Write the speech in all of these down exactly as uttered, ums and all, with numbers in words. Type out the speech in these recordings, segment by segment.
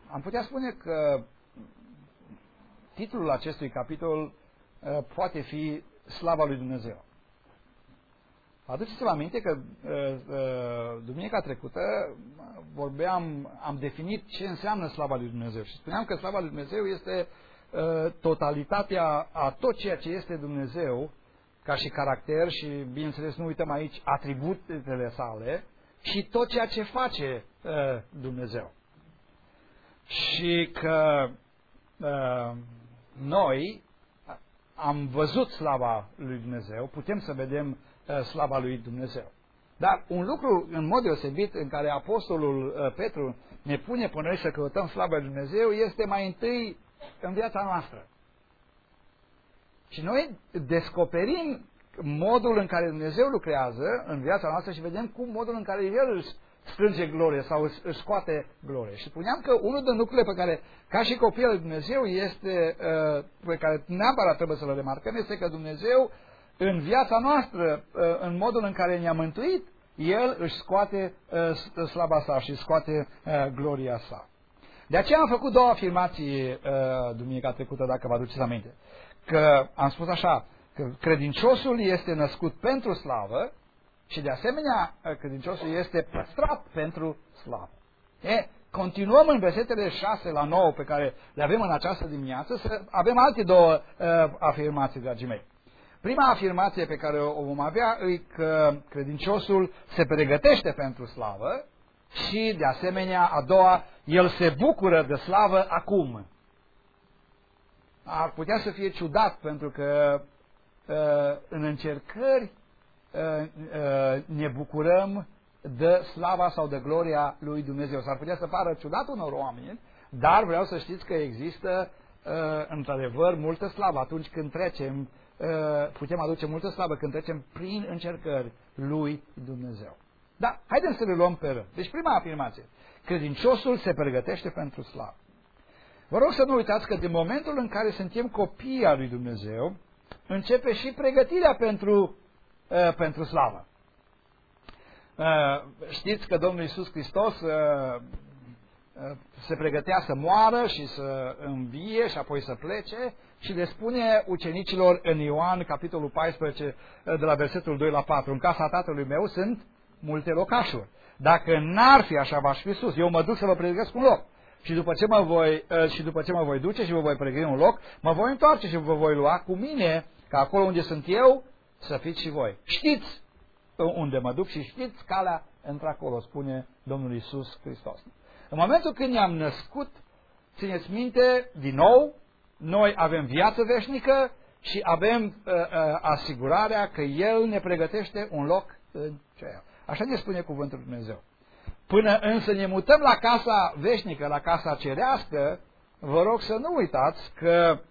am putea spune că titlul acestui capitol uh, poate fi Slava lui Dumnezeu. Aduceți-vă aminte că uh, uh, duminica trecută vorbeam, am definit ce înseamnă slava lui Dumnezeu și spuneam că slava lui Dumnezeu este uh, totalitatea a tot ceea ce este Dumnezeu ca și caracter și, bineînțeles, nu uităm aici atributele sale și tot ceea ce face uh, Dumnezeu. Și că uh, noi am văzut slava lui Dumnezeu, putem să vedem uh, slava lui Dumnezeu. Dar un lucru în mod deosebit în care Apostolul uh, Petru ne pune pe noi să căutăm slava lui Dumnezeu este mai întâi în viața noastră. Și noi descoperim modul în care Dumnezeu lucrează în viața noastră și vedem cum modul în care El își strânge glorie sau își scoate glorie. Și spuneam că unul din lucrurile pe care, ca și copii al lui Dumnezeu, este, pe care neapărat trebuie să le remarcăm, este că Dumnezeu, în viața noastră, în modul în care ne-a mântuit, El își scoate slava sa și scoate gloria sa. De aceea am făcut două afirmații duminica trecută, dacă vă aduceți aminte. Că am spus așa, că credinciosul este născut pentru slavă și de asemenea credinciosul este păstrat pentru slavă. E, continuăm în versetele șase la nouă pe care le avem în această dimineață să avem alte două uh, afirmații, dragii mei. Prima afirmație pe care o vom avea e că credinciosul se pregătește pentru slavă și de asemenea a doua, el se bucură de slavă acum. Ar putea să fie ciudat pentru că uh, în încercări uh, uh, ne bucurăm de slava sau de gloria lui Dumnezeu. S-ar putea să pară ciudat unor oameni, dar vreau să știți că există uh, într-adevăr multă slavă atunci când trecem, uh, putem aduce multă slavă când trecem prin încercări lui Dumnezeu. Da, haideți să le luăm pe rând. Deci prima afirmație, credinciosul se pregătește pentru slavă. Vă rog să nu uitați că din momentul în care suntem copii al lui Dumnezeu, începe și pregătirea pentru, uh, pentru slavă. Uh, știți că Domnul Iisus Hristos uh, uh, se pregătea să moară și să învie și apoi să plece și le spune ucenicilor în Ioan, capitolul paisprezece, uh, de la versetul doi la patru, în casa tatălui meu sunt multe locașuri. Dacă n-ar fi așa, v-aș fi sus. Eu mă duc să vă pregătesc un loc. Și după ce mă voi, uh, și după ce mă voi duce și vă voi pregăti un loc, mă voi întoarce și vă voi lua cu mine, ca acolo unde sunt eu, să fiți și voi. Știți unde mă duc și știți calea într-acolo, spune Domnul Iisus Hristos. În momentul când ne-am născut, țineți minte, din nou, noi avem viață veșnică și avem uh, uh, asigurarea că El ne pregătește un loc în cer. Așa ne spune cuvântul lui Dumnezeu. Până însă ne mutăm la casa veșnică, la casa cerească, vă rog să nu uitați că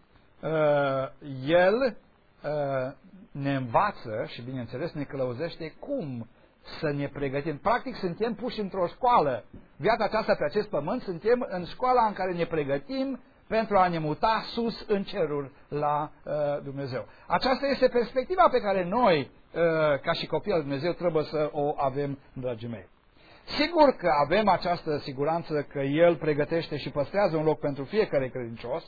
uh, El uh, ne învață și, bineînțeles, ne călăuzește cum să ne pregătim. Practic, suntem puși într-o școală. Viața aceasta pe acest pământ, suntem în școala în care ne pregătim pentru a ne muta sus în cerul la uh, Dumnezeu. Aceasta este perspectiva pe care noi, uh, ca și copii al Dumnezeu, trebuie să o avem, dragii mei. Sigur că avem această siguranță că El pregătește și păstrează un loc pentru fiecare credincios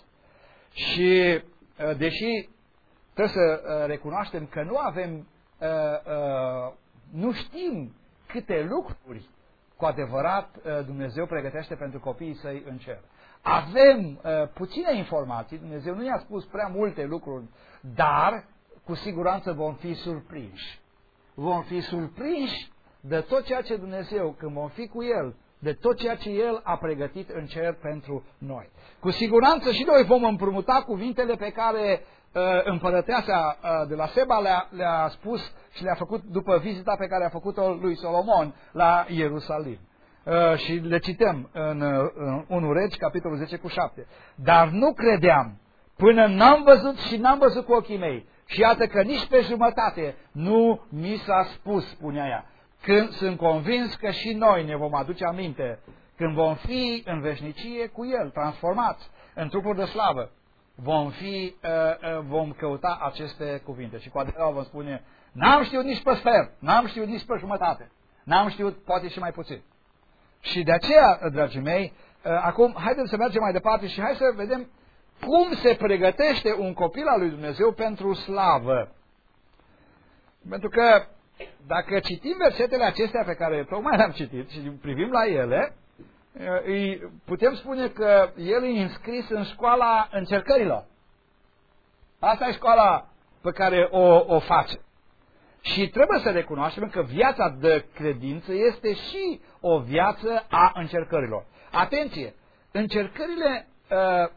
și, uh, deși trebuie să uh, recunoaștem că nu avem, uh, uh, nu știm câte lucruri cu adevărat uh, Dumnezeu pregătește pentru copiii Săi în cer. Avem uh, puține informații, Dumnezeu nu ne-a spus prea multe lucruri, dar cu siguranță vom fi surprinși. Vom fi surprinși de tot ceea ce Dumnezeu, când vom fi cu El, de tot ceea ce El a pregătit în cer pentru noi. Cu siguranță și noi vom împrumuta cuvintele pe care uh, împărăteasa uh, de la Seba le-a, le-a spus și le-a făcut după vizita pe care a făcut-o lui Solomon la Ierusalim. Uh, și le cităm în, în unu Regi, capitolul zece cu șapte. Dar nu credeam până n-am văzut și n-am văzut cu ochii mei. Și iată că nici pe jumătate nu mi s-a spus, spunea ea. Când sunt convins că și noi ne vom aduce aminte când vom fi în veșnicie cu El, transformați în trupuri de slavă, vom, fi, uh, uh, vom căuta aceste cuvinte. Și cu adevărat vom spune, n-am știut nici pe sfert, n-am știut nici pe jumătate, n-am știut poate și mai puțin. Și de aceea, dragii mei, acum, haideți să mergem mai departe și hai să vedem cum se pregătește un copil al lui Dumnezeu pentru slavă. Pentru că dacă citim versetele acestea pe care tocmai le-am citit și privim la ele, îi putem spune că el e înscris în școala încercărilor. Asta e școala pe care o, o face. Și trebuie să recunoaștem că viața de credință este și o viață a încercărilor. Atenție! Încercările uh,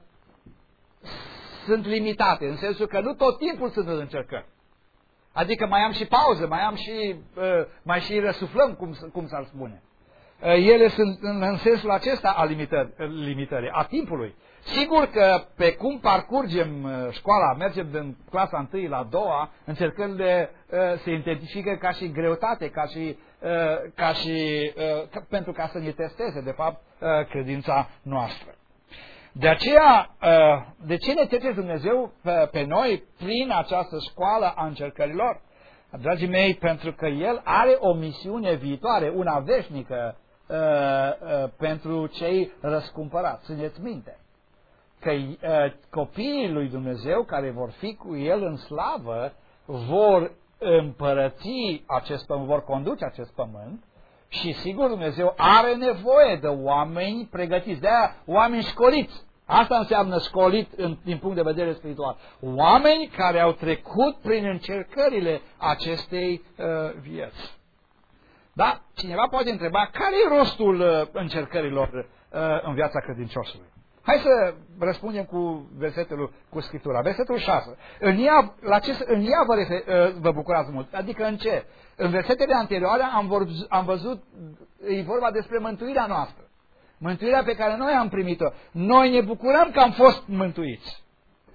sunt limitate, în sensul că nu tot timpul sunt încercări. Adică mai am și pauză, mai am și, uh, mai și răsuflăm, cum, cum s-ar spune. Uh, ele sunt în, în sensul acesta a limitări, limitării, a timpului. Sigur că pe cum parcurgem școala, mergem din clasa întâi la a doua, încercările uh, se identifică ca și greutate, ca și, uh, ca și uh, ca, pentru ca să ne testeze, de fapt, uh, credința noastră. De aceea, uh, de ce ne trece Dumnezeu pe, pe noi prin această școală a încercărilor? Dragii mei, pentru că El are o misiune viitoare, una veșnică uh, uh, pentru cei răscumpărați. Țineți minte că uh, copiii lui Dumnezeu care vor fi cu El în slavă vor împărăți acest pământ, vor conduce acest pământ și sigur Dumnezeu are nevoie de oameni pregătiți, de aia oameni școliți. Asta înseamnă școlit în, din punct de vedere spiritual. Oameni care au trecut prin încercările acestei uh, vieți. Da? Cineva poate întreba care e rostul uh, încercărilor uh, în viața credinciosului. Hai să răspundem cu versetul, cu Scriptura. Versetul șase. În ea, la ce, în ea vă, refer, vă bucurați mult. Adică în ce? În versetele anterioare am, vor, am văzut, e vorba despre mântuirea noastră. Mântuirea pe care noi am primit-o. Noi ne bucurăm că am fost mântuiți.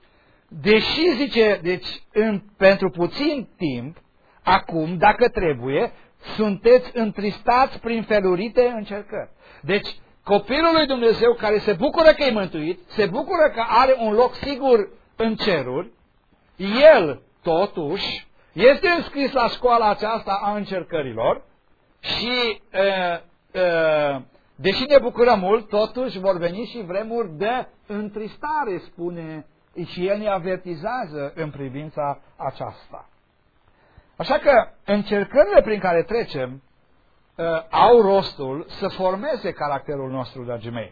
Deși, zice, deci, în, pentru puțin timp, acum, dacă trebuie, sunteți întristați prin felurite încercări. Deci, copilul lui Dumnezeu care se bucură că e mântuit, se bucură că are un loc sigur în ceruri, el, totuși, este înscris la școala aceasta a încercărilor și, uh, uh, deși ne bucurăm mult, totuși vor veni și vremuri de întristare, spune, și el ne avertizează în privința aceasta. Așa că încercările prin care trecem uh, au rostul să formeze caracterul nostru, dragii mei.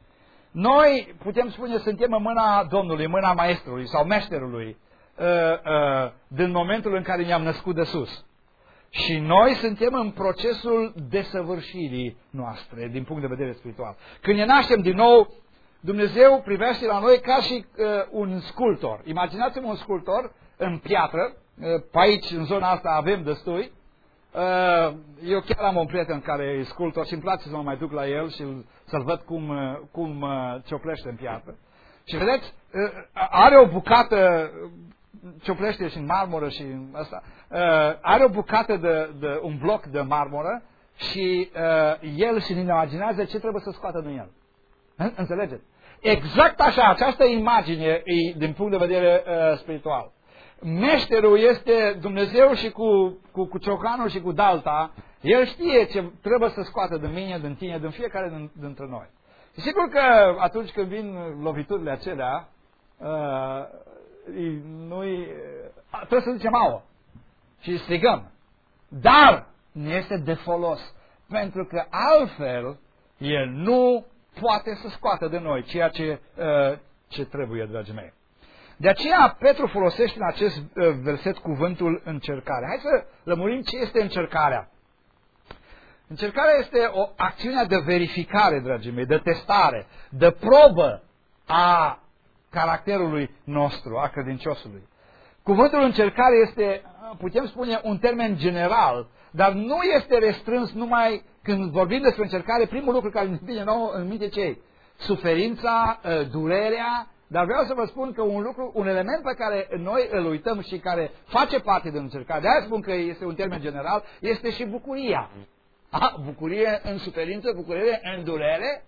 Noi, putem spune, suntem în mâna Domnului, în mâna Maestrului sau Meșterului, uh, uh, din momentul în care ne-am născut de sus. Și noi suntem în procesul desăvârșirii noastre, din punct de vedere spiritual. Când ne naștem din nou, Dumnezeu privește la noi ca și uh, un sculptor. Imaginați-vă un sculptor în piatră, uh, pe aici, în zona asta, avem destui. Uh, eu chiar am un prieten care e sculptor și îmi place să mă mai duc la el și să-l văd cum, uh, cum uh, cioplește în piatră. Și vedeți, uh, are o bucată, cioplește și în marmură și în asta, uh, are o bucată de, de un bloc de marmură și uh, el și ne imaginează ce trebuie să scoată din el. Înțelegeți? Exact așa, această imagine e din punct de vedere uh, spiritual. Meșterul este Dumnezeu și cu, cu, cu ciocanul și cu dalta, el știe ce trebuie să scoată din mine, din tine, din fiecare din, dintre noi. Și sigur că atunci când vin loviturile acelea, uh, noi trebuie să zicem auă și strigăm. Dar nu este de folos, pentru că altfel el nu poate să scoată de noi ceea ce, uh, ce trebuie, dragii mei. De aceea Petru folosește în acest uh, verset cuvântul încercare. Hai să lămurim ce este încercarea. Încercarea este o acțiune de verificare, dragii mei, de testare, de probă a caracterului nostru, a credinciosului. Cuvântul încercare este, putem spune, un termen general, dar nu este restrâns numai când vorbim despre încercare. Primul lucru care ne vine nouă în minte ce e? Suferința, durerea, dar vreau să vă spun că un lucru, un element pe care noi îl uităm și care face parte din încercare, de aia spun că este un termen general, este și bucuria. A, bucurie în suferință, bucurie în durere.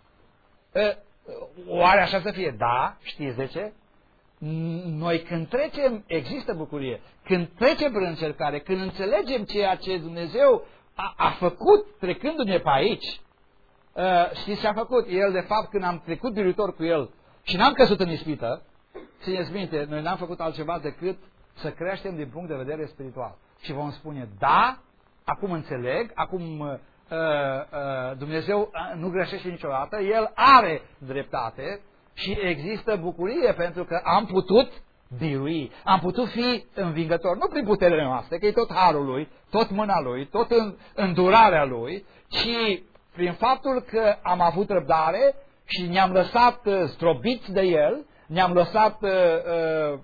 Oare așa să fie? Da, știți de ce? Noi când trecem, există bucurie. Când trecem prin încercare, când înțelegem ceea ce Dumnezeu a, a făcut trecându-ne pe aici, uh, știți ce a făcut? El, de fapt, când am trecut biruitor cu el și n-am căzut în ispită, țineți minte, noi n-am făcut altceva decât să creștem din punct de vedere spiritual. Și vom spune, da, acum înțeleg, acum uh, uh, Dumnezeu nu greșește niciodată, El are dreptate și există bucurie pentru că am putut birui, am putut fi învingători, nu prin puterile noastre, că e tot harul Lui, tot mâna Lui, tot în, îndurarea Lui, ci prin faptul că am avut răbdare și ne-am lăsat uh, zdrobiți de El, ne-am lăsat uh, uh,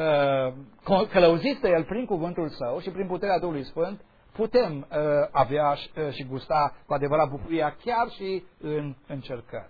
uh, călăuziți de El prin cuvântul Său și prin puterea Duhului Sfânt, putem uh, avea și, uh, și gusta cu adevărat bucuria chiar și în încercări.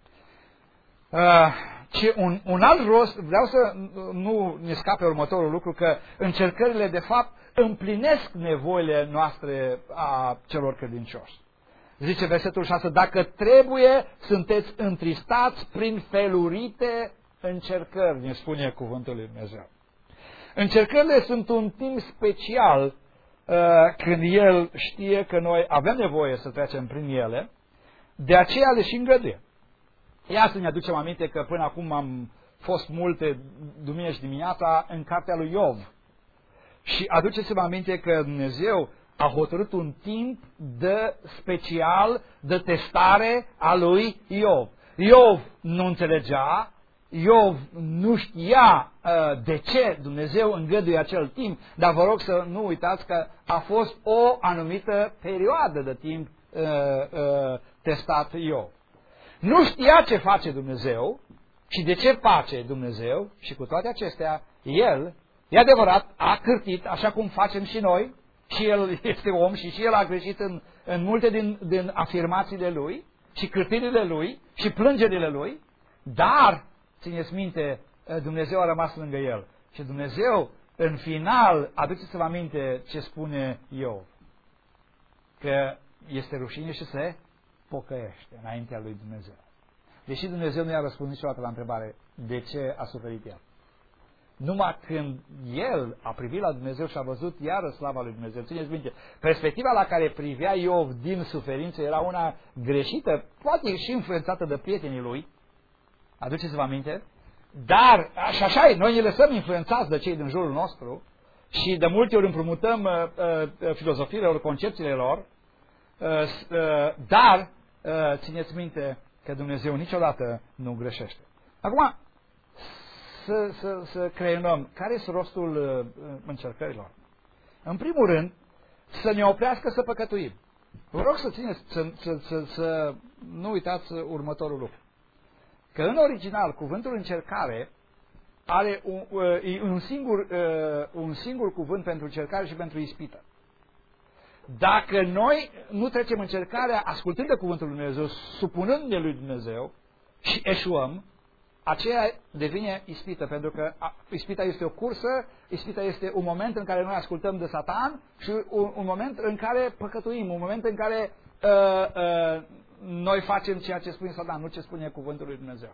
Uh, și un, un alt rost, vreau să nu ne scape următorul lucru, că încercările de fapt împlinesc nevoile noastre a celor credincioși. Zice versetul șase, dacă trebuie, sunteți întristați prin felurite încercări, ne spune cuvântul lui Dumnezeu. Încercările sunt un timp special uh, când El știe că noi avem nevoie să trecem prin ele, de aceea le și îngăduie. Ia să ne aducem aminte că până acum am fost multe duminici dimineața în cartea lui Iov. Și aduceți-vă aminte că Dumnezeu a hotărât un timp de special, de testare a lui Iov. Iov nu înțelegea, Iov nu știa uh, de ce Dumnezeu îngăduie acel timp, dar vă rog să nu uitați că a fost o anumită perioadă de timp uh, uh, testat Iov. Nu știa ce face Dumnezeu și de ce face Dumnezeu și cu toate acestea, El, e adevărat, a cârtit așa cum facem și noi, și El este om și și El a greșit în, în multe din, din afirmațiile Lui și cârtirile Lui și plângerile Lui, dar, țineți minte, Dumnezeu a rămas lângă El. Și Dumnezeu, în final, aduceți-vă aminte ce spune Iov, că este rușine și se pocăiește înaintea lui Dumnezeu. Deși Dumnezeu nu i-a răspuns niciodată la întrebare de ce a suferit El. Numai când El a privit la Dumnezeu și a văzut iară slava lui Dumnezeu. Țineți minte, perspectiva la care privea Iov din suferință era una greșită, poate și influențată de prietenii lui. Aduceți-vă aminte? Dar, și așa e, noi ne lăsăm influențați de cei din jurul nostru și de multe ori împrumutăm uh, uh, filozofiile lor, concepțiile lor, uh, uh, dar uh, țineți minte că Dumnezeu niciodată nu greșește. Acum, să, să, să creionăm care este rostul uh, încercărilor. În primul rând, să ne oprească să păcătuim. Vă rog să țineți, să, să, să, să nu uitați următorul lucru. Că în original, cuvântul încercare are un, uh, un, singur, uh, un singur cuvânt pentru încercare și pentru ispită. Dacă noi nu trecem încercarea ascultând de cuvântul lui Dumnezeu, supunându-ne lui Dumnezeu și eșuăm, aceea devine ispită, pentru că ispita este o cursă, ispita este un moment în care noi ascultăm de Satan și un, un moment în care păcătuim, un moment în care uh, uh, noi facem ceea ce spune Satan, nu ce spune cuvântul lui Dumnezeu.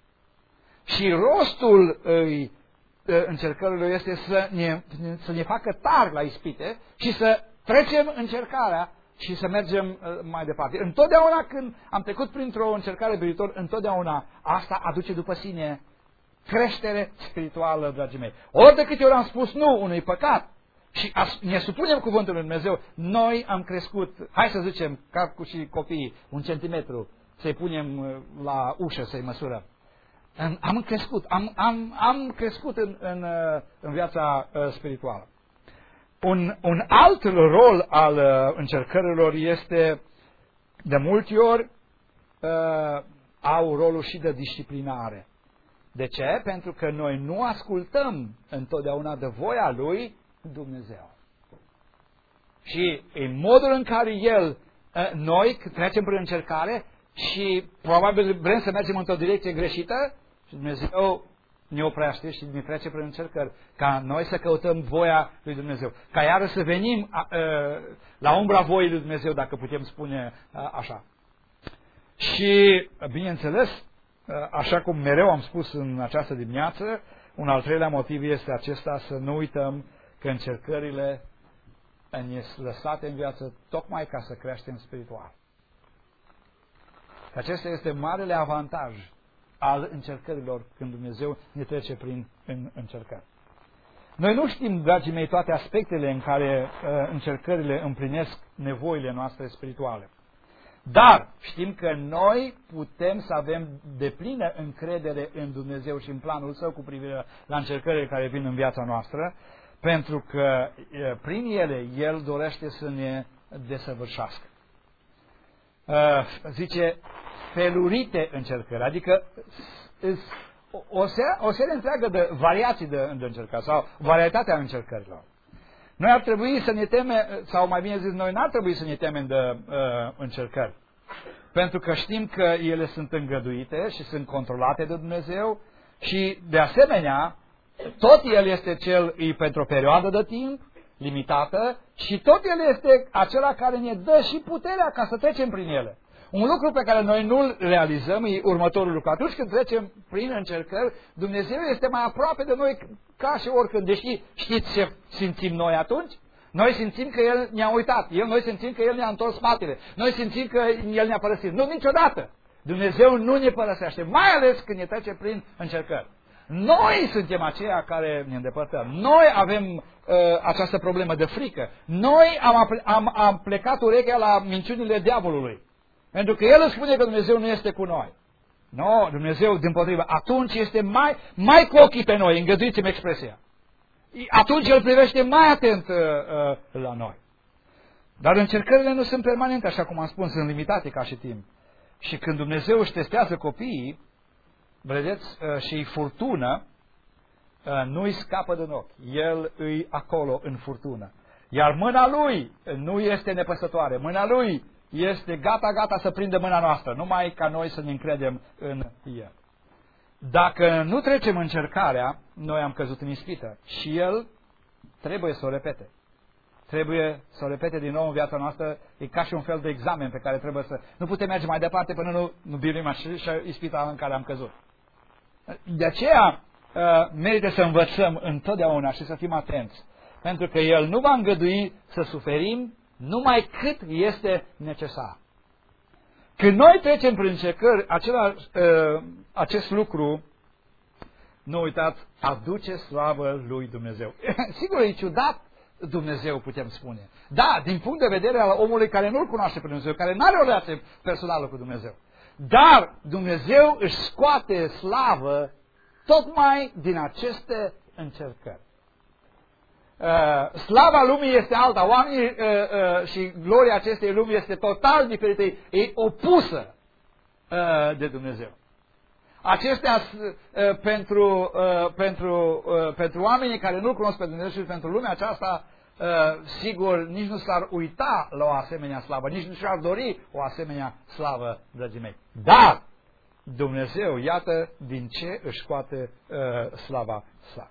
Și rostul uh, încercărilor este să ne, să ne facă tari la ispite și să trecem încercarea și să mergem uh, mai departe. Întotdeauna când am trecut printr-o încercare spirituală, întotdeauna asta aduce după sine creștere spirituală, dragii mei. Ori de câte ori am spus nu unui păcat și ne supunem cuvântul lui Dumnezeu, noi am crescut, hai să zicem, ca cu și copiii, un centimetru, să-i punem uh, la ușă, să-i măsurăm. Am crescut, am, am, am crescut în, în, în viața uh, spirituală. Un, un alt rol al uh, încercărilor este, de multe ori, uh, au rolul și de disciplinare. De ce? Pentru că noi nu ascultăm întotdeauna de voia lui Dumnezeu. Și în modul în care El, uh, noi trecem prin încercare și probabil vrem să mergem într-o direcție greșită, și Dumnezeu ne oprește și ne trece prin încercări, ca noi să căutăm voia lui Dumnezeu. Ca iară să venim a, a, la umbra voii lui Dumnezeu, dacă putem spune a, așa. Și, bineînțeles, așa cum mereu am spus în această dimineață, un al treilea motiv este acesta, să nu uităm că încercările ne sunt lăsate în viață tocmai ca să creștem spiritual. Că acesta este marele avantaj al încercărilor când Dumnezeu ne trece prin în încercări. Noi nu știm, dragii mei, toate aspectele în care uh, încercările împlinesc nevoile noastre spirituale. Dar știm că noi putem să avem deplină încredere în Dumnezeu și în planul Său cu privire la încercările care vin în viața noastră, pentru că uh, prin ele El dorește să ne desăvârșească. Uh, zice, felurite încercări, adică o, o serie întreagă de variații de, de încercări sau varietatea încercărilor. Noi ar trebui să ne temem, sau mai bine zis, noi n-ar trebui să ne temem de uh, încercări. Pentru că știm că ele sunt îngăduite și sunt controlate de Dumnezeu și, de asemenea, tot El este cel, e pentru o perioadă de timp limitată și tot El este acela care ne dă și puterea ca să trecem prin ele. Un lucru pe care noi nu-l realizăm e următorul lucru. Atunci când trecem prin încercări, Dumnezeu este mai aproape de noi ca și oricând. Deși știți ce simțim noi atunci? Noi simțim că El ne-a uitat. El, noi simțim că El ne-a întors spatele. Noi simțim că El ne-a părăsit. Nu, niciodată. Dumnezeu nu ne părăsește, mai ales când ne trece prin încercări. Noi suntem aceia care ne îndepărtăm. Noi avem uh, această problemă de frică. Noi am, am, am plecat urechea la minciunile diavolului. Pentru că El îți spune că Dumnezeu nu este cu noi. Nu, no, Dumnezeu, dimpotrivă, atunci este mai, mai cu ochii pe noi, îngăduiți-mi expresia. Atunci El privește mai atent uh, uh, la noi. Dar încercările nu sunt permanente, așa cum am spus, sunt limitate ca și timp. Și când Dumnezeu își testează copiii, vedeți, uh, și îi furtună, uh, nu îi scapă din ochi. El îi acolo în furtună. Iar mâna Lui nu este nepăsătoare. Mâna Lui este gata, gata să prindă mâna noastră, numai ca noi să ne încredem în El. Dacă nu trecem încercarea, noi am căzut în ispită și El trebuie să o repete. Trebuie să o repete din nou în viața noastră, e ca și un fel de examen pe care trebuie să... Nu putem merge mai departe până nu, nu biruim și ispita în care am căzut. De aceea merită să învățăm întotdeauna și să fim atenți, pentru că El nu va îngădui să suferim numai cât este necesar. Când noi trecem prin încercări, acela, uh, acest lucru, nu uitați, aduce slavă lui Dumnezeu. Sigur, e ciudat Dumnezeu, putem spune. Da, din punct de vedere al omului care nu-L cunoaște pe Dumnezeu, care nu are o relație personală cu Dumnezeu. Dar Dumnezeu își scoate slavă tocmai din aceste încercări. Uh, slava lumii este alta, oamenii uh, uh, și gloria acestei lumi este total diferită, e opusă uh, de Dumnezeu. Acestea uh, pentru, uh, pentru, uh, pentru oamenii care nu cunosc pe Dumnezeu și pentru lumea aceasta, uh, sigur, nici nu s-ar uita la o asemenea slavă, nici nu și-ar dori o asemenea slavă, dragii mei. Dar Dumnezeu, iată din ce își scoate uh, slava sa.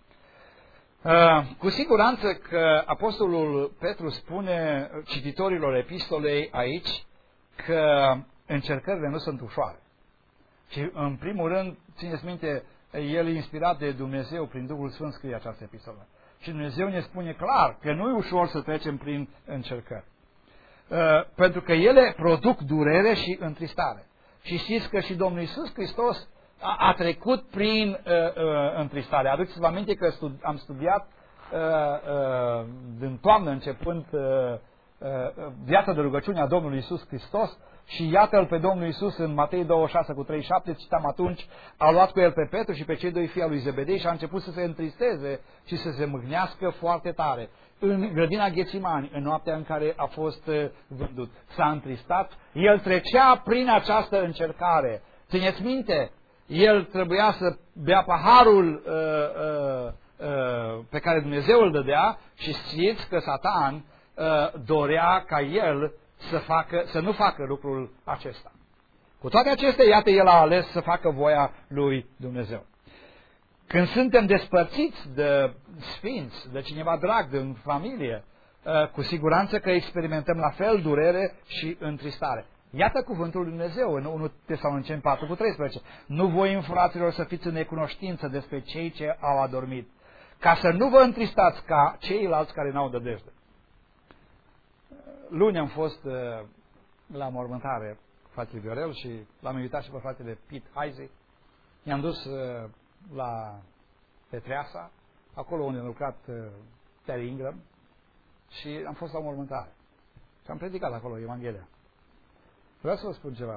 Uh, cu siguranță că Apostolul Petru spune cititorilor epistolei aici că încercările nu sunt ușoare. Și în primul rând, țineți minte, el e inspirat de Dumnezeu prin Duhul Sfânt scrie această epistolă. Și Dumnezeu ne spune clar că nu e ușor să trecem prin încercări. Uh, pentru că ele produc durere și întristare. Și știți că și Domnul Iisus Hristos a, a trecut prin uh, uh, întristare. Aduceți-vă aminte că studi- am studiat uh, uh, din toamnă începând uh, uh, viața de rugăciune a Domnului Iisus Hristos și iată-L pe Domnul Iisus în Matei douăzeci și șase cu treizeci și șapte, citam atunci, a luat cu El pe Petru și pe cei doi fii al lui Zebedei și a început să se întristeze și să se mâhnească foarte tare. În grădina Ghețimani, în noaptea în care a fost uh, vândut, s-a întristat, El trecea prin această încercare. Țineți minte, El trebuia să bea paharul uh, uh, uh, pe care Dumnezeu îl dădea și știți că Satan uh, dorea ca El să, facă, să nu facă lucrul acesta. Cu toate acestea, iată, El a ales să facă voia lui Dumnezeu. Când suntem despărțiți de sfinți, de cineva drag, din familie, uh, cu siguranță că experimentăm la fel durere și întristare. Iată cuvântul lui Dumnezeu în unu Tesaloniceni patru cu treisprezece. Nu voim, fraților, să fiți în necunoștință despre cei ce au adormit, ca să nu vă întristați ca ceilalți care n-au dădejde. Luni am fost uh, la mormântare fratele Viorel și l-am invitat și pe fratele Pete Heisey. I-am dus uh, la Petreasa, acolo unde a lucrat uh, Terry Ingram, și am fost la o mormântare. Și am predicat acolo Evanghelia. Vreau să vă spun ceva.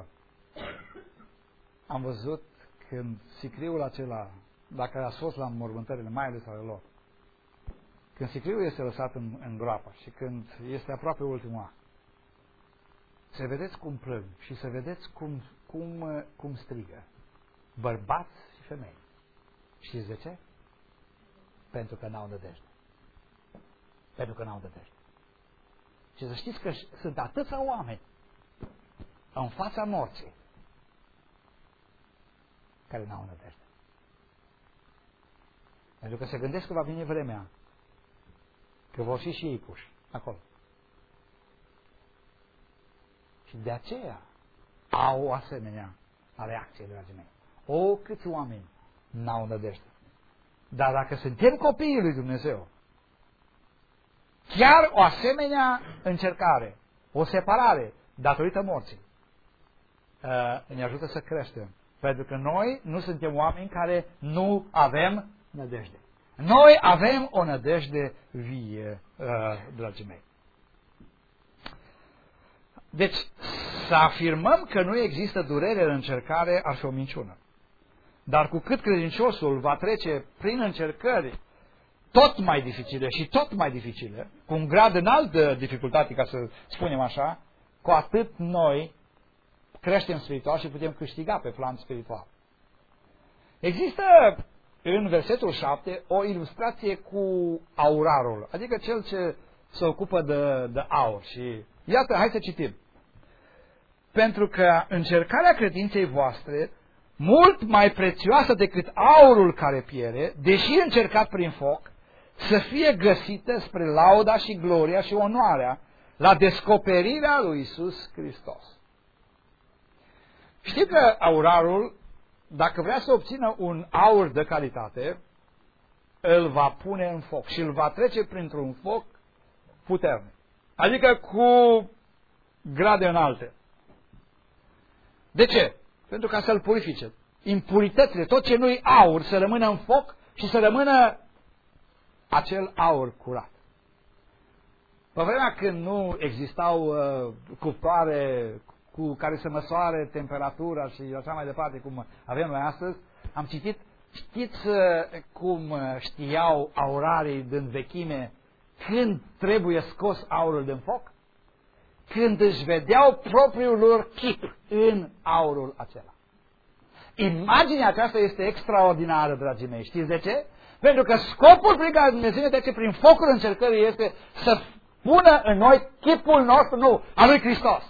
Am văzut când sicriul acela, dacă ați fost la mormântările, mai ales ale lor, când sicriul este lăsat în, în groapă și când este aproape ultimul act, să vedeți cum plâng și să vedeți cum, cum, cum strigă bărbați și femei. Știți de ce? Pentru că n-au nădejde. Pentru că n-au nădejde. Și să știți că sunt atâția oameni în fața morții care n-au nădejde. Pentru că se gândesc că va veni vremea că vor fi și ei puși acolo. Și de aceea au o asemenea reacție, dragii mei. O, câți oameni n-au nădejde. Dar dacă suntem copiii lui Dumnezeu, chiar o asemenea încercare, o separare datorită morții, ne ajută să creștem. Pentru că noi nu suntem oameni care nu avem nădejde. Noi avem o nădejde vie, dragii mei. Deci, să afirmăm că nu există durere în încercare ar fi o minciună. Dar cu cât credinciosul va trece prin încercări tot mai dificile și tot mai dificile, cu un grad înalt de dificultate, ca să spunem așa, cu atât noi creștem spiritual și putem câștiga pe plan spiritual. Există în versetul șapte o ilustrație cu aurarul, adică cel ce se ocupă de, de aur. Și iată, hai să citim. Pentru că încercarea credinței voastre, mult mai prețioasă decât aurul care piere, deși încercat prin foc, să fie găsită spre lauda și gloria și onoarea la descoperirea lui Iisus Hristos. Știi că aurarul, dacă vrea să obțină un aur de calitate, îl va pune în foc și îl va trece printr-un foc puternic. Adică cu grade înalte. De ce? Pentru ca să-l purifice. Impuritățile, tot ce nu-i aur, să rămână în foc și să rămână acel aur curat. Pe vremea când nu existau uh, cuptoare cu care să măsoare temperatura și așa mai departe, cum avem noi astăzi, am citit, știți uh, cum știau aurarii din vechime când trebuie scos aurul din foc? Când își vedeau propriul lor chip în aurul acela. Imaginea aceasta este extraordinară, dragii mei. Știți de ce? Pentru că scopul prin care Dumnezeu ne trece prin focul încercării este să pună în noi chipul nostru nou, al lui Hristos.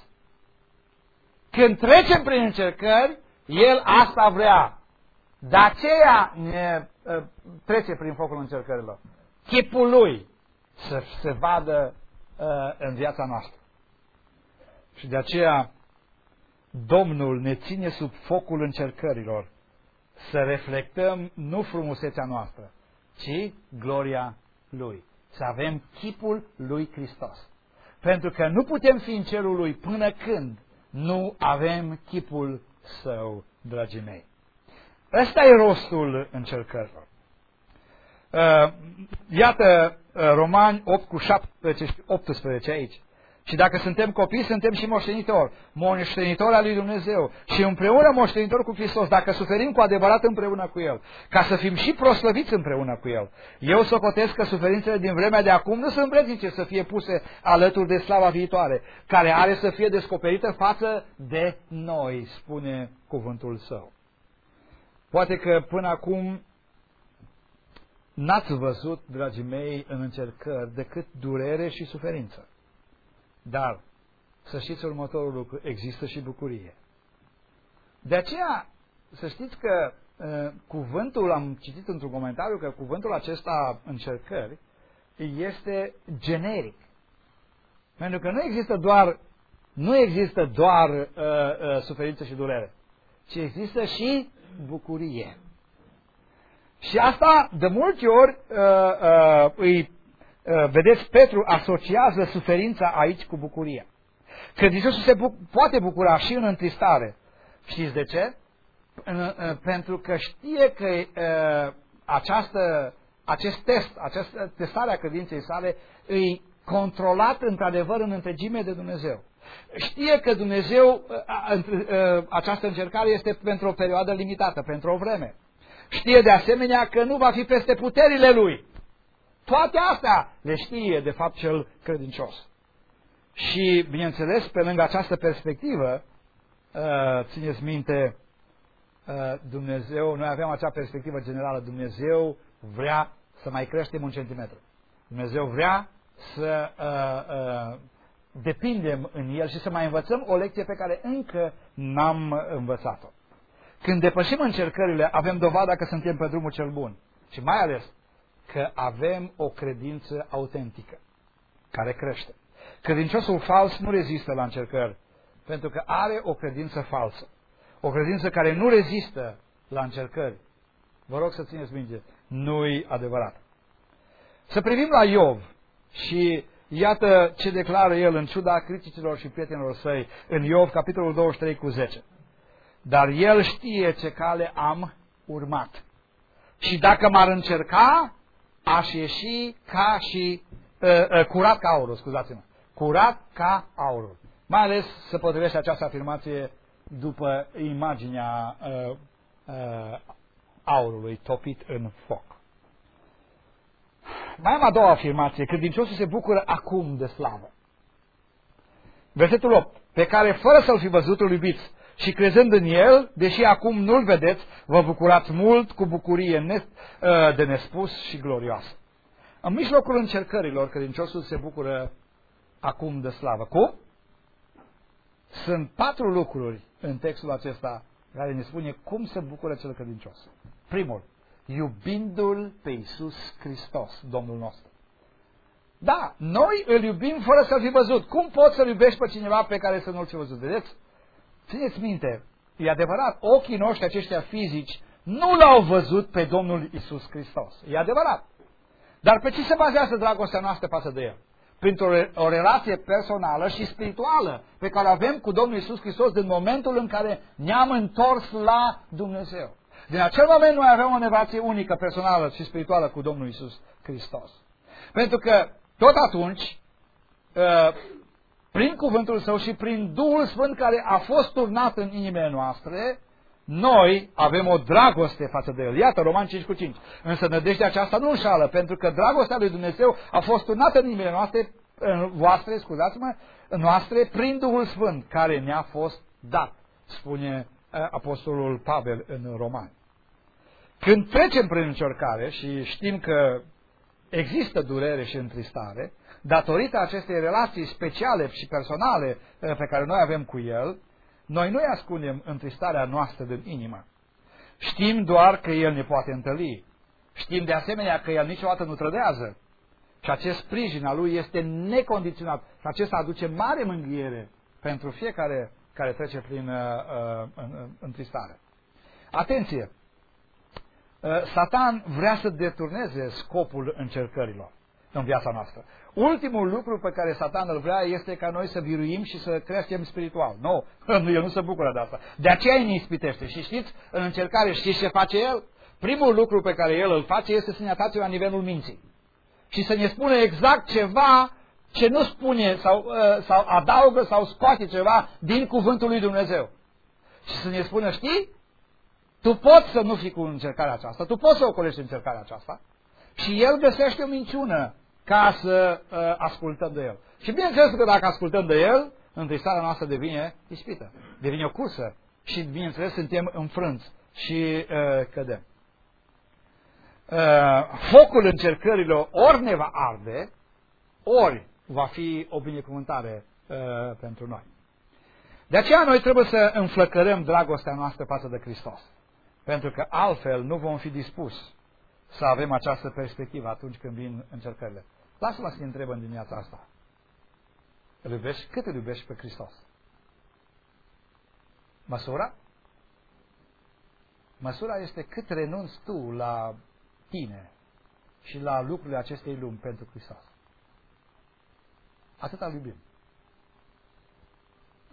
Când trecem prin încercări, El asta vrea. De aceea ne uh, trece prin focul încercărilor. Chipul Lui să se vadă uh, în viața noastră. Și de aceea Domnul ne ține sub focul încercărilor să reflectăm nu frumusețea noastră, ci gloria Lui. Să avem chipul lui Hristos. Pentru că nu putem fi în cerul Lui până când nu avem chipul Său, dragii mei. Ăsta e rostul încercărilor. Uh, iată uh, Romani opt cu șaptesprezece și optsprezece aici. Și dacă suntem copii, suntem și moștenitori, moștenitori al lui Dumnezeu și împreună moștenitori cu Hristos, dacă suferim cu adevărat împreună cu El, ca să fim și proslăviți împreună cu El. Eu socotesc că suferințele din vremea de acum nu sunt vrednice să fie puse alături de slava viitoare, care are să fie descoperită față de noi, spune cuvântul Său. Poate că până acum n-ați văzut, dragii mei, în încercări decât durere și suferință. Dar, să știți următorul lucru, există și bucurie. De aceea, să știți că uh, cuvântul, am citit într-un comentariu că cuvântul acesta încercări este generic. Pentru că nu există doar, nu există doar uh, uh, suferință și durere, ci există și bucurie. Și asta, de multe ori, uh, uh, îi vedeți, Petru asociază suferința aici cu bucuria. Credinciosul se buc- poate bucura și în întristare. Știți de ce? Pentru că știe că uh, această, acest test, această testare a credinței sale îi controlat într-adevăr în întregime de Dumnezeu. Știe că Dumnezeu, uh, uh, această încercare este pentru o perioadă limitată, pentru o vreme. Știe de asemenea că nu va fi peste puterile lui. Toate astea le știe de fapt cel credincios. Și, bineînțeles, pe lângă această perspectivă, uh, țineți minte, Dumnezeu, noi avem acea perspectivă generală, Dumnezeu vrea să mai creștem un centimetru. Dumnezeu vrea să uh, uh, depindem în El și să mai învățăm o lecție pe care încă n-am învățat-o. Când depășim încercările, avem dovada că suntem pe drumul cel bun. Și mai ales că avem o credință autentică, care crește. Credinciosul fals nu rezistă la încercări, pentru că are o credință falsă. O credință care nu rezistă la încercări. Vă rog să țineți minte, nu-i adevărat. Să privim la Iov și iată ce declară el în ciuda criticilor și prietenilor săi în Iov, capitolul douăzeci și trei cu zece. Dar el știe ce cale am urmat. Și dacă m-ar încerca, aș ieși ca și uh, uh, curat ca aurul, scuzați-mă. Curat ca aurul. Mai ales se potrivește această afirmație după imaginea uh, uh, aurului topit în foc. Mai am a doua afirmație. Credinciosul se bucură acum de slavă. Versetul opt. Pe care, fără să-l fi văzut, îl iubiți și crezând în el, deși acum nu-l vedeți, vă bucurați mult cu bucurie ne, uh, de nespus și glorioasă. În mijlocul încercărilor, credinciosul se bucură acum de slavă. Cum? Sunt patru lucruri în textul acesta care ne spune cum se bucură cel credincios. Primul, iubindu-L pe Iisus Hristos, Domnul nostru. Da, noi îl iubim fără să-L fi văzut. Cum poți să-L iubești pe cineva pe care să nu-L fi văzut? Vedeți? Țineți minte, e adevărat, ochii noștri aceștia fizici nu L-au văzut pe Domnul Iisus Hristos. E adevărat. Dar pe ce se bazează dragostea noastră față de El? Printr-o o relație personală și spirituală pe care o avem cu Domnul Iisus Hristos din momentul în care ne-am întors la Dumnezeu. Din acel moment noi avem o relație unică, personală și spirituală cu Domnul Iisus Hristos. Pentru că tot atunci, prin cuvântul Său și prin Duhul Sfânt care a fost turnat în inimile noastre, noi avem o dragoste față de El. Iată, Romani cinci cu cinci. Însă nădejdea aceasta nu înșală, pentru că dragostea lui Dumnezeu a fost turnată în inimile noastre, voastre, scuzați-mă, noastre, prin Duhul Sfânt, care ne-a fost dat, spune Apostolul Pavel în Romani. Când trecem prin încercare și știm că există durere și întristare, datorită acestei relații speciale și personale pe care noi avem cu El, noi nu-i ascundem întristarea noastră din inimă. Știm doar că El ne poate întări. Știm de asemenea că El niciodată nu trădează. Și acest sprijin al Lui este necondiționat. Și acesta aduce mare mângâiere pentru fiecare care trece prin uh, uh, întristare. Atenție! Uh, Satan vrea să deturneze scopul încercărilor în viața noastră. Ultimul lucru pe care Satan îl vrea este ca noi să biruim și să creștem spiritual. Nu, el nu se bucură de asta. De aceea îi ne ispitește. Și știți, în încercare, știți ce face el? Primul lucru pe care el îl face este să ne atace la nivelul minții. Și să ne spună exact ceva ce nu spune sau, sau adaugă sau scoate ceva din cuvântul lui Dumnezeu. Și să ne spună, știi, tu poți să nu fii cu încercarea aceasta, tu poți să ocolești încercarea aceasta. Și el găsește o minciună ca să uh, ascultăm de el. Și bineînțeles că dacă ascultăm de el, întristarea noastră devine ispită, devine o cursă și bineînțeles suntem înfrânți și uh, cădem. Uh, focul încercărilor ori ne va arde, ori va fi o binecuvântare uh, pentru noi. De aceea noi trebuie să înflăcărăm dragostea noastră față de Hristos. Pentru că altfel nu vom fi dispus să avem această perspectivă atunci când vin încercările. Lasă-mă să ne întreb în dimineața asta. Îl iubești? Cât îl iubești pe Hristos? Măsura? Măsura este cât renunți tu la tine și la lucrurile acestei lumi pentru Hristos. Atât îl iubim.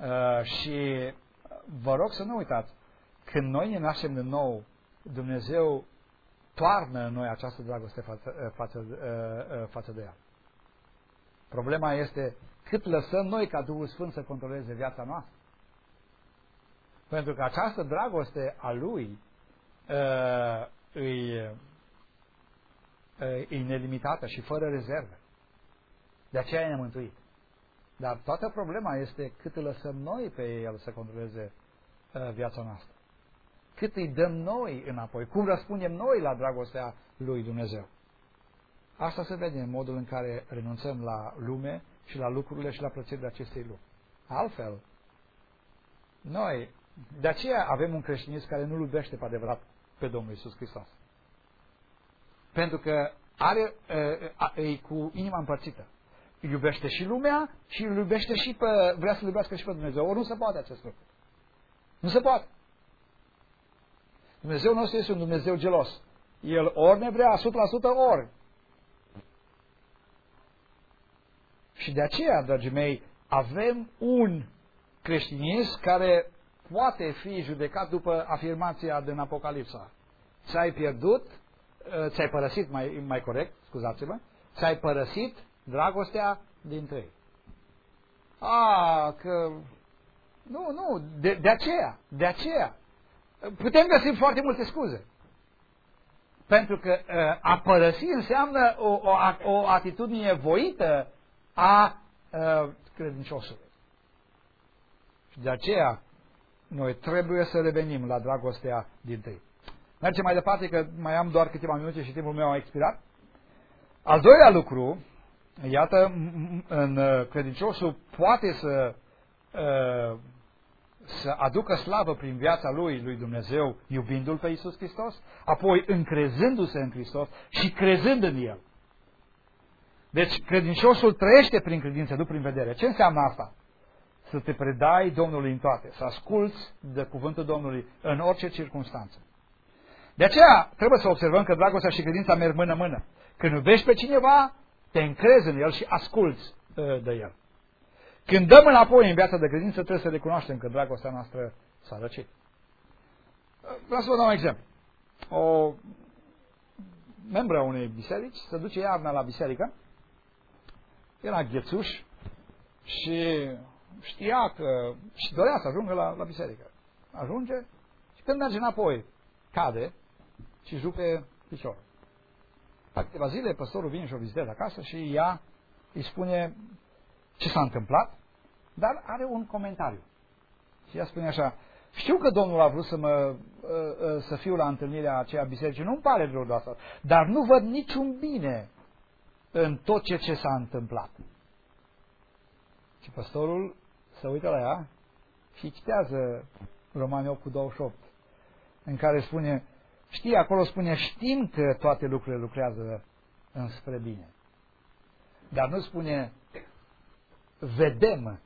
Uh, și vă rog să nu uitați, când noi ne naștem din nou, Dumnezeu toarnă în noi această dragoste față, față, față de ea. Problema este cât lăsăm noi ca Duhul Sfânt să controleze viața noastră. Pentru că această dragoste a Lui uh, îi, uh, e nelimitată și fără rezerve. De aceea ne-a mântuit. Dar toată problema este cât îl lăsăm noi pe El să controleze uh, viața noastră. Cât îi dăm noi înapoi, cum răspundem noi la dragostea lui Dumnezeu. Asta se vede în modul în care renunțăm la lume și la lucrurile și la plăcerile acestei lumi. Altfel, noi, de aceea avem un creștinism care nu iubește pe adevărat pe Domnul Iisus Hristos. Pentru că are, e cu inima împărțită. Iubește și lumea și îl iubește și pe, vrea să-L iubească și pe Dumnezeu. Ori nu se poate acest lucru. Nu se poate. Dumnezeu nostru este un Dumnezeu gelos. El ori ne vrea o sută la sută ori. Și de aceea, dragii mei, avem un creștinism care poate fi judecat după afirmația din Apocalipsa. Ți-ai pierdut, ți-ai părăsit, mai, mai corect, scuzați-mă, ți-ai părăsit dragostea dintre ei. A, că... Nu, nu, de, de aceea, de aceea. Putem găsi foarte multe scuze. Pentru că a părăsi înseamnă o, o, o atitudine voită a credinciosului. Și de aceea noi trebuie să revenim la dragostea dintâi. Mergem mai departe, că mai am doar câteva minute și timpul meu a expirat. Al doilea lucru, iată, în credinciosul poate să să aducă slavă prin viața lui, lui Dumnezeu, iubindu-L pe Iisus Hristos, apoi încrezându-se în Hristos și crezând în El. Deci credinciosul trăiește prin credință, nu prin vedere. Ce înseamnă asta? Să te predai Domnului în toate, să asculți de cuvântul Domnului în orice circunstanță. De aceea trebuie să observăm că dragostea și credința merg mână-mână. Când iubești pe cineva, te încrezi în El și asculți de El. Când dăm înapoi în viața de credință, trebuie să recunoaștem că dragostea noastră s-a răcit. Vreau să vă dau un exemplu. O membră a unei biserici se duce iarna la biserică, era ghețuș și știa că și dorea să ajungă la, la biserică. Ajunge și când merge înapoi, cade și jupe picior. La câteva zile, păstorul vine și o vizitează acasă și ea îi spune ce s-a întâmplat, dar are un comentariu. Și ea spune așa: știu că Domnul a vrut să mă să fiu la întâlnirea aceea bisericii, nu-mi pare rău de asta, dar nu văd niciun bine în tot ce, ce s-a întâmplat. Și păstorul se uită la ea și citează Romani opt cu douăzeci și opt, în care spune, știi, acolo spune, știm că toate lucrurile lucrează înspre bine. Dar nu spune, vedem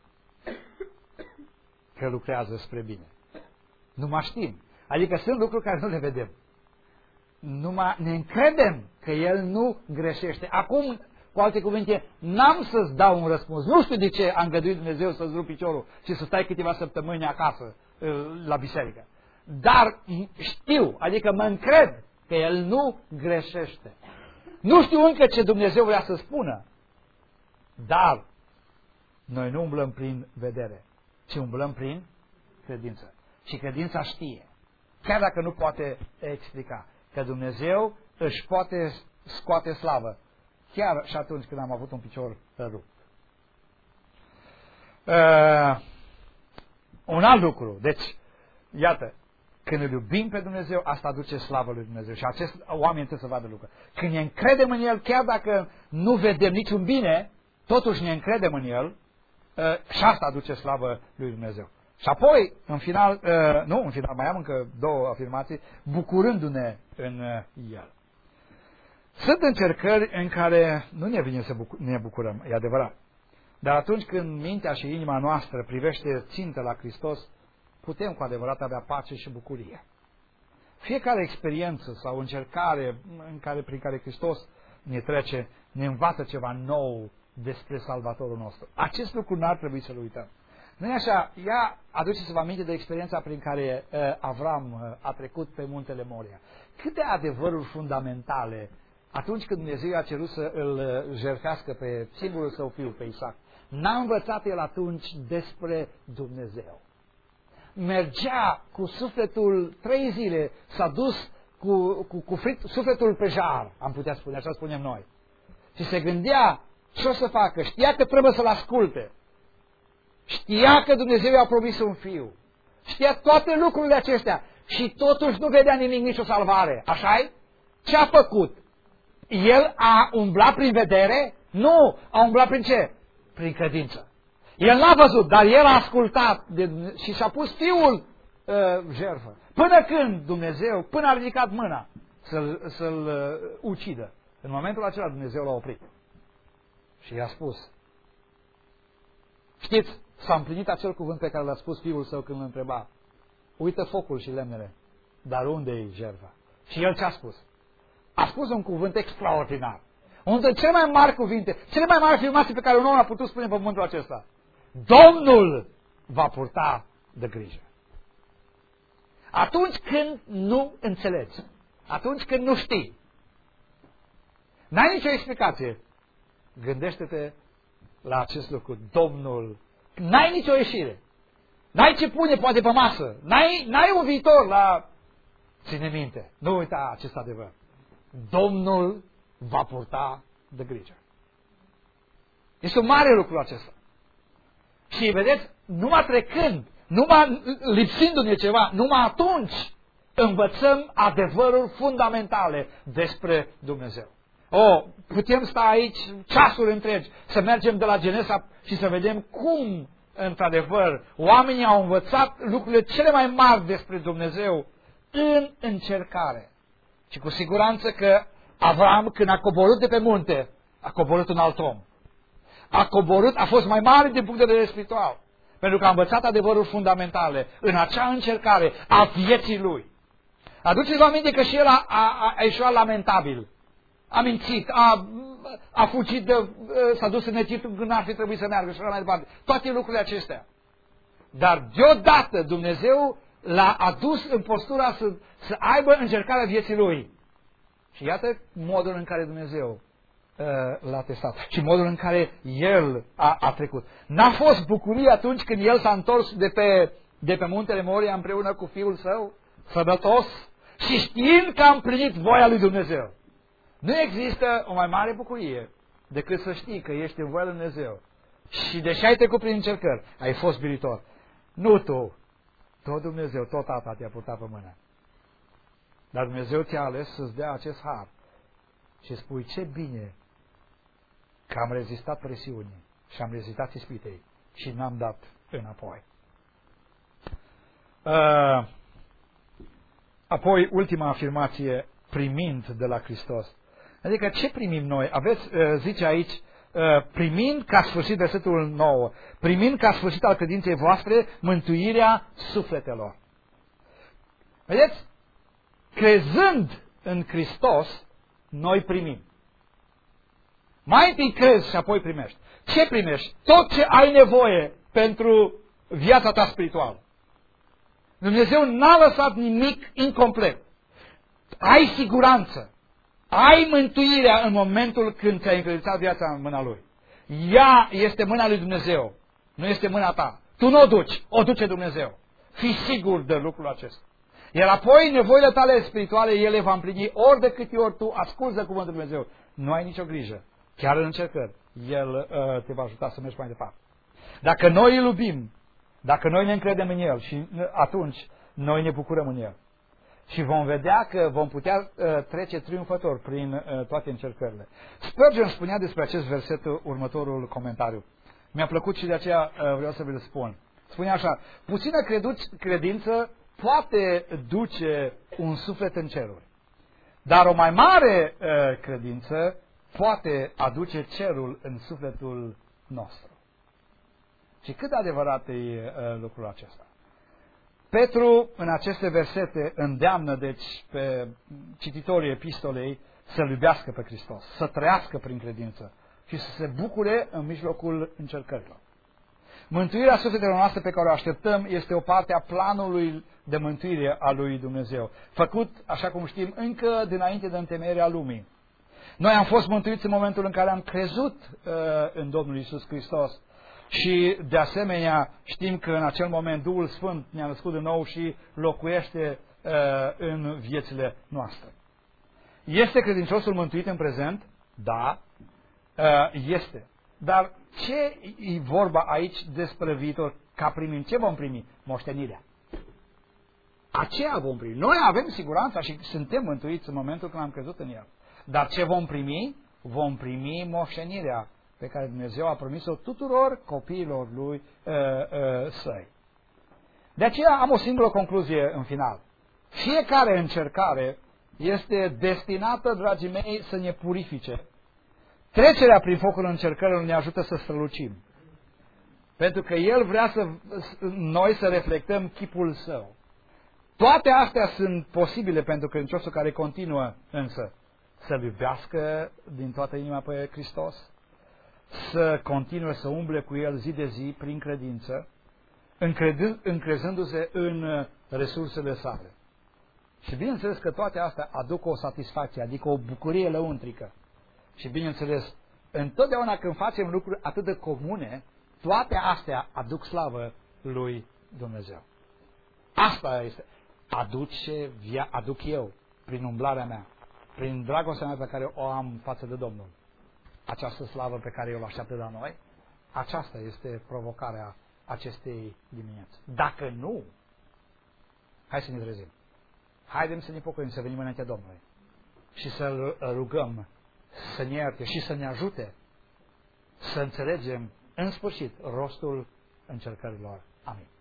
că lucrează spre bine. Numai știm. Adică sunt lucruri care nu le vedem. Numai ne încredem că El nu greșește. Acum, cu alte cuvinte, n-am să-ți dau un răspuns. Nu știu de ce a îngăduit Dumnezeu să-ți rup piciorul și să stai câteva săptămâni acasă la biserică. Dar știu, adică mă încred că El nu greșește. Nu știu încă ce Dumnezeu vrea să spună. Dar noi nu umblăm prin vedere, ci umblăm prin credință. Și credința știe, chiar dacă nu poate explica, că Dumnezeu își poate scoate slavă, chiar și atunci când am avut un picior rupt. Uh, un alt lucru, deci, iată, când îl iubim pe Dumnezeu, asta aduce slavă lui Dumnezeu. Și acest oameni trebuie să vadă lucruri. Când ne încredem în El, chiar dacă nu vedem niciun bine, totuși ne încredem în El, uh, și asta aduce slavă lui Dumnezeu. Și apoi, în final, uh, nu, în final, mai am încă două afirmații, bucurându-ne în uh, El. Sunt încercări în care nu ne vine să bucur- ne bucurăm, e adevărat. Dar atunci când mintea și inima noastră privește țintă la Hristos, putem cu adevărat avea pace și bucurie. Fiecare experiență sau încercare în care, prin care Hristos ne trece, ne învață ceva nou despre Salvatorul nostru. Acest lucru n-ar trebui să-l uităm. Nu-i așa? Ia aduceți-vă aminte de experiența prin care uh, Avram uh, a trecut pe muntele Moria. Câte adevăruri fundamentale atunci când Dumnezeu a cerut să îl uh, jertfească pe singurul său fiu, pe Isaac. N-a învățat el atunci despre Dumnezeu. Mergea cu sufletul trei zile, s-a dus cu, cu, cu frit, sufletul pe jar, am putea spune, așa spunem noi. Și se gândea ce o să facă, știa că trebuie să-l asculte. Știa că Dumnezeu i-a promis un fiu. Știa toate lucrurile acestea și totuși nu vedea nimic, nicio salvare. Așa-i? Ce a făcut? El a umblat prin vedere? Nu! A umblat prin ce? Prin credință. El n-a văzut, dar el a ascultat de, și și-a pus fiul uh, jertfă. Până când Dumnezeu, până a ridicat mâna să-l, să-l uh, ucidă. În momentul acela Dumnezeu l-a oprit. Și i-a spus. Știți, s-a împlinit acel cuvânt pe care l-a spus fiul său când îl întreba. Uită focul și lemnele, dar unde e jertfa? Și el ce-a spus? A spus un cuvânt extraordinar. Unul dintre cele mai mari cuvinte, cele mai mari afirmații pe care un om a putut spune pe pământul acesta. Domnul va purta de grijă. Atunci când nu înțelegi, atunci când nu știi, n-ai nicio explicație, gândește-te la acest lucru. Domnul, n-ai nicio ieșire. N-ai ce pune poate pe masă. N-ai, n-ai un viitor la... Ține minte, nu uita acest adevăr. Domnul va purta de grijă. Este un mare lucru acesta. Și vedeți, numai trecând, numai lipsindu-ne ceva, numai atunci învățăm adevăruri fundamentale despre Dumnezeu. O, putem sta aici ceasuri întregi, să mergem de la Genesa și să vedem cum, într-adevăr, oamenii au învățat lucrurile cele mai mari despre Dumnezeu în încercare. Și cu siguranță că Avram, când a coborât de pe munte, a coborât un alt om. A coborât, a fost mai mare din punct de vedere spiritual. Pentru că a învățat adevăruri fundamentale în acea încercare a vieții lui. Aduceți-vă aminte că și el a, a, a ieșuat lamentabil. A mințit, a, a fugit, de, s-a dus în Egipt când n-ar fi trebuit să meargă și așa mai departe. Toate lucrurile acestea. Dar deodată Dumnezeu l-a adus în postura să, să aibă încercarea vieții lui. Și iată modul în care Dumnezeu uh, l-a testat. Și modul în care el a, a trecut. N-a fost bucurie atunci când el s-a întors de pe, de pe muntele Moria împreună cu fiul său, sănătos, și știind că a împlinit voia lui Dumnezeu. Nu există o mai mare bucurie decât să știi că ești în voia lui Dumnezeu. Și deși ai trecut prin încercări, ai fost biritor. Nu tu, tot Dumnezeu, tot Tata te-a purtat pe mână. Dar Dumnezeu ți-a ales să-ți dea acest har. Și spui, ce bine că am rezistat presiunii și am rezistat ispitei și n-am dat înapoi. Uh, apoi, ultima afirmație, primind de la Hristos. Adică ce primim noi? Aveți, zice aici, primind ca sfârșit versetul nouă, primind ca sfârșit al credinței voastre mântuirea sufletelor. Vedeți? Crezând în Hristos, noi primim. Mai întâi crezi și apoi primești. Ce primești? Tot ce ai nevoie pentru viața ta spirituală. Dumnezeu n-a lăsat nimic incomplet. Ai siguranță. Ai mântuirea în momentul când ți-ai încredințat viața în mâna Lui. Ea este mâna lui Dumnezeu. Nu este mâna ta. Tu nu o duci, o duce Dumnezeu. Fii sigur de lucrul acesta. Iar apoi nevoile tale spirituale El le va împlini ori de câte ori tu asculți de cuvântul Dumnezeu. Nu ai nicio grijă. Chiar în încercări, El uh, te va ajuta să mergi mai departe. Dacă noi îl iubim, dacă noi ne încredem în El, și atunci noi ne bucurăm în El. Și vom vedea că vom putea uh, trece triumfător prin uh, toate încercările. Spurgeon spunea despre acest verset următorul comentariu. Mi-a plăcut și de aceea uh, vreau să vi-l spun. Spunea așa, puțină credință poate duce un suflet în ceruri, dar o mai mare uh, credință poate aduce cerul în sufletul nostru. Și cât de adevărat e uh, lucrul acesta? Petru, în aceste versete, îndeamnă, deci, pe cititorii epistolei să-L iubească pe Hristos, să trăiască prin credință și să se bucure în mijlocul încercărilor. Mântuirea sufletelor noastre pe care o așteptăm este o parte a planului de mântuire a lui Dumnezeu, făcut, așa cum știm, încă dinainte de întemeierea lumii. Noi am fost mântuiți în momentul în care am crezut uh, în Domnul Iisus Hristos și, de asemenea, știm că în acel moment Duhul Sfânt ne-a născut din nou și locuiește uh, în viețile noastre. Este credinciosul mântuit în prezent? Da, uh, este. Dar ce e vorba aici despre viitor? Ca primim, ce vom primi? Moștenirea. Aceea vom primi. Noi avem siguranța și suntem mântuiți în momentul când am crezut în El. Dar ce vom primi? Vom primi moștenirea pe care Dumnezeu a promis-o tuturor copiilor Lui uh, uh, săi. De aceea am o singură concluzie în final. Fiecare încercare este destinată, dragii mei, să ne purifice. Trecerea prin focul încercărilor ne ajută să strălucim. Pentru că El vrea să noi să reflectăm chipul Său. Toate astea sunt posibile pentru credinciosul care continuă însă să-L iubească din toată inima pe Hristos, să continue să umble cu El zi de zi prin credință, încrezându-se în resursele sale. Și bineînțeles că toate astea aduc o satisfacție, adică o bucurie lăuntrică. Și bineînțeles, întotdeauna când facem lucruri atât de comune, toate astea aduc slavă lui Dumnezeu. Asta este. Aduce, via, aduc eu, prin umblarea mea, prin dragostea mea pe care o am față de Domnul. Această slavă pe care eu o așteaptă de la noi, aceasta este provocarea acestei dimineți. Dacă nu, hai să ne trezim. Haidem să ne pocăim, să venim înaintea Domnului și să-L rugăm să ne ierte și să ne ajute să înțelegem în sfârșit rostul încercărilor. Amin.